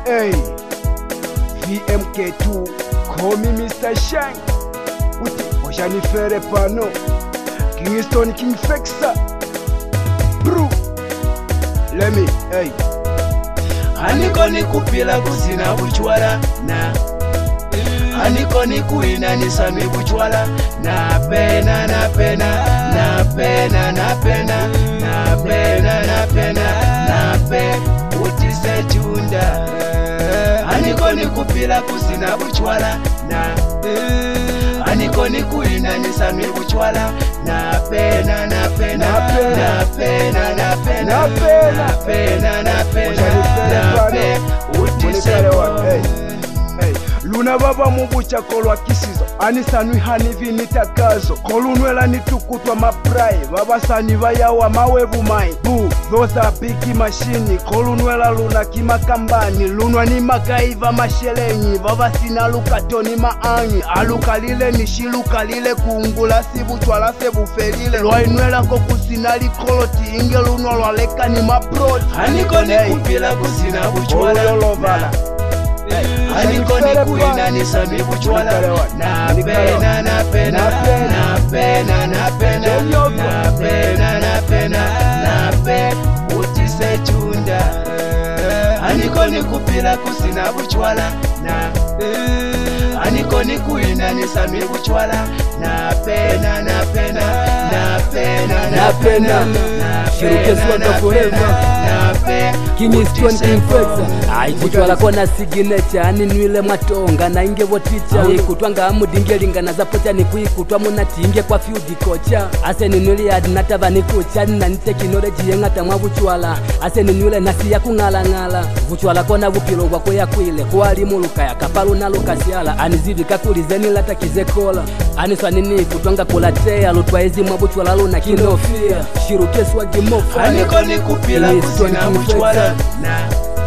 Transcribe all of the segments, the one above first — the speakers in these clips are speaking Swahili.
Hey, VMK2, call me Mr. Shine. Uti, Oshani Fere Pano, Kingston King Fexa. Bro, let me, hey. Aniko ni kupila kusina buchwala na Aniko ni kuina ni sami buchwala na pena na pena na pena na pena na pena na pena na pe utise chunda. Aniko ni kupila kusina buchwala na Aniko ni kuina ni sami buchwala na pena na pena na pena na pena na pena na pena na pe utise Luna baba mubucha kolwa kisizo Anisanwi hanivi nitakazo Kolunwela nitukutwa maprai Baba sani bayawa mawevu mai Bu, those are big machine Kolunwela luna kima kambani Lunwa ni makaiva mashelenyi Baba sina luka toni maanyi Aluka lile nishiluka lile kuungula sibu chwala sebu felile Lwainwela kokusinali koloti Inge lunwa lwaleka ni maproti Aniko ni kupila kusina buchwala Aniko ni kuina ni sami buchwala na pena na pena na pena na pena na pena na pena na pe utise chunda. Aniko ni kupila kusina buchwala na Aniko ni kuina ni sami buchwala na pena na pena na pena na pena Shirukeswa forever Kingston King Fexa Aichwala kona signature ani nwile matonga na inge woticha Kutwanga amudinge lingana zapocha ni kuikutwa munatinge kwa field kocha Ase ni nwile adinatava ni kucha na nite knowledge yengata mwa buchwala Ase ni nwile nasi ya kungala ngala Buchwala kona bupilo wako ya kuile Kuali muluka ya kapalu na lukasiala Anizivi kakulizeni lata kizekola Aniswa nini kutwanga kulatea Lutwa ezi mwa buchwala luna kinofia Shirukeswa gimofa Aniko ni kupila kusina buchwala na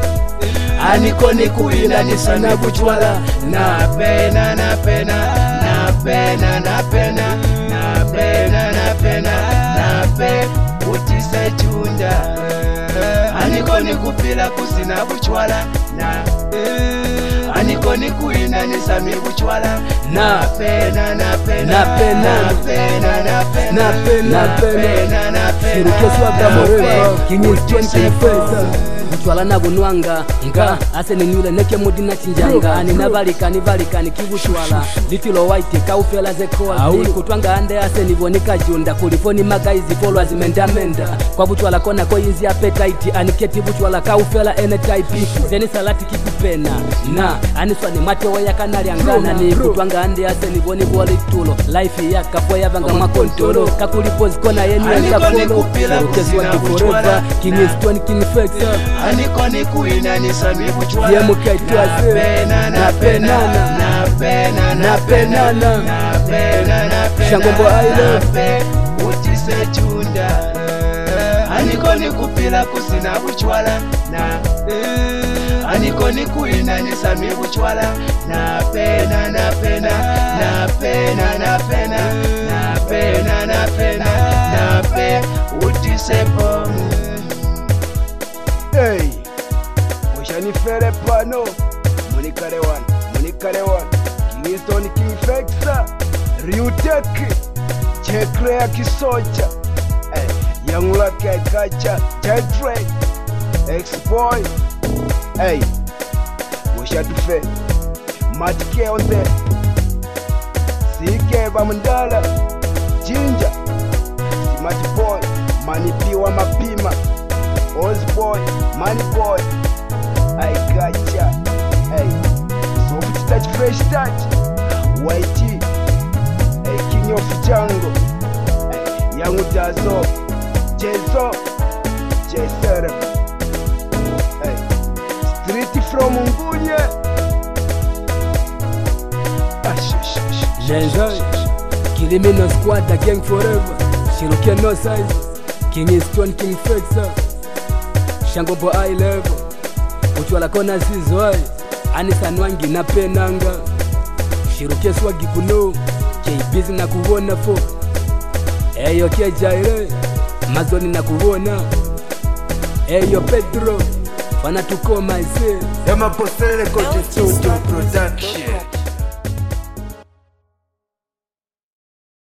Aniko ni kuina ni sana buchwala na pena na pena na pena na pena na pena na pena na pe utise chunda. Aniko ni kupila kusina buchwala na Aniko ni kuina ni sami buchwala na pena na pena na pena na pena na pena na pena na pena Shirukeswa forever Kingston King Fexa Buchwala na bunwanga nga ase ni nyule neke mudina chinjanga ani nabalika ni kibuchwala litilo white kaufela zekola kutwanga ande ase nibonika junda kulifoni magaizi follow azimendamenda kwa buchwala kona ko yizi appetite aniketi buchwala kaufela ene type zeni salati kikupena na aniswa ni matewa ya kanali angana ni kutwanga ande ase niboni bole tulo life ya kapo ya banga makontoro kakulipozi kona yenu ya follow Keswa forever Kingston King Fexa Aniko ni kuina ni sami buchwala na pena na pena na pena na pena na pena na pena Shangombo na pe utise chunda. Aniko ni kupila kusina buchwala na Aniko ni kuina ni sami buchwala na pena na pena na pena na pena na pena na pena na pe utise po. Hey, Oshani Fere Pano, Monikare one, Kingston King Fexa, Ryutek, Chekrea Kisocha, hey, Young Lucky Kacha, Tetrek, X-Boy, hey, Oshatu Fe, Matike on the CK Bamandala, Ginger, Simati Boy, Manipiwa Mapima, Ozboy, Money Boy, I gotcha. Hey, soft touch, fresh touch, YT, hey, King of Jungle, hey, Young Dazo, Jezo, J7, hey, Street from Ungunya, Jenjoy Kilimino squad the gang forever Shiruke no sizes Kingston King Fexa Shangombo high level Buchwala kona zizwai Anisanwangi na penanga Shirukeswa gikuno K-Busy na kuwona fo Eyo Kejaire Mazoni na kuwona Eyo Pedro fana tukoma ise Yama Posele Kote Studio Production.